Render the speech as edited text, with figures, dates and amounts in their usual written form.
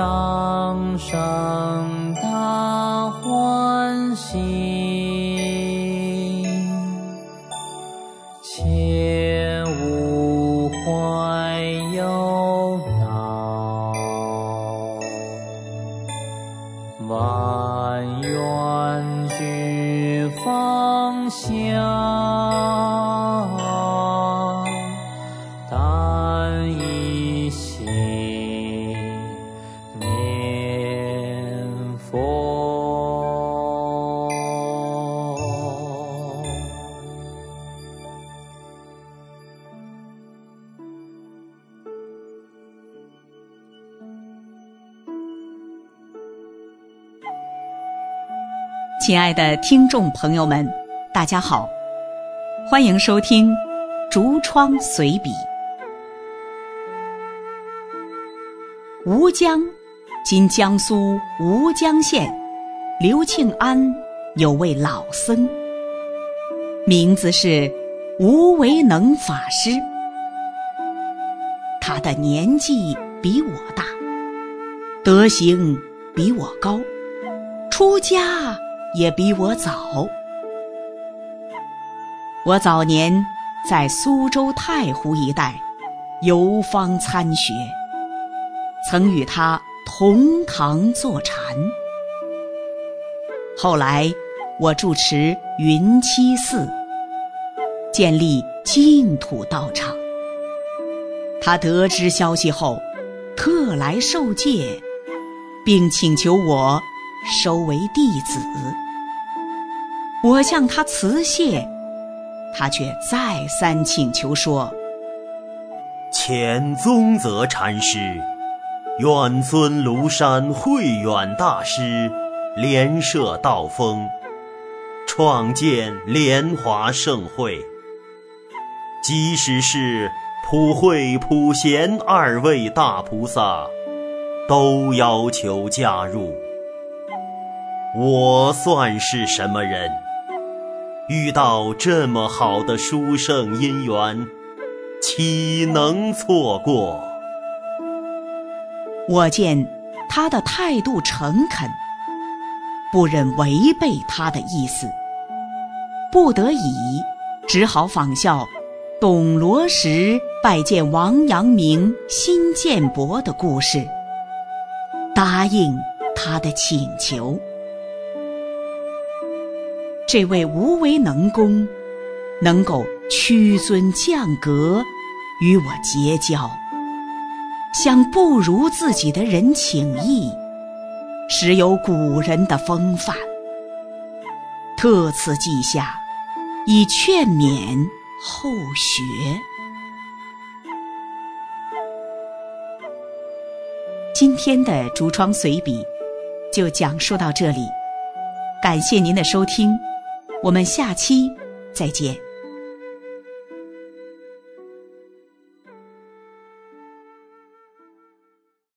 当生大欢喜，切勿怀忧恼，万愿俱放下，但一心念佛。 亲爱的听众朋友们，大家好，欢迎收听《竹窗随笔》。吴江，今江苏吴江县刘庆安有位老僧，名字是吴为能法师。他的年纪比我大，德行比我高，出家也比我早。我早年在苏州太湖一带游方参学，曾与他同堂坐禅。后来我住持云栖寺，建立净土道场。他得知消息后，特来受戒，并请求我收为弟子。我向他辞谢，他却再三请求说： 前宗泽禅师、远尊庐山慧远大师联摄道风，创建莲华盛会，即使是普慧普贤二位大菩萨都要求加入。我算是什么人？遇到这么好的殊胜因缘，岂能错过？ 我见他的态度诚恳，不忍违背他的意思，不得已只好仿效董罗时拜见王阳明、辛建伯的故事，答应他的请求。这位无为能公能够屈尊降格与我结交，向不如自己的人请益，实有古人的风范，特此记下，以劝勉后学。今天的竹窗随笔就讲述到这里，感谢您的收听，我们下期再见。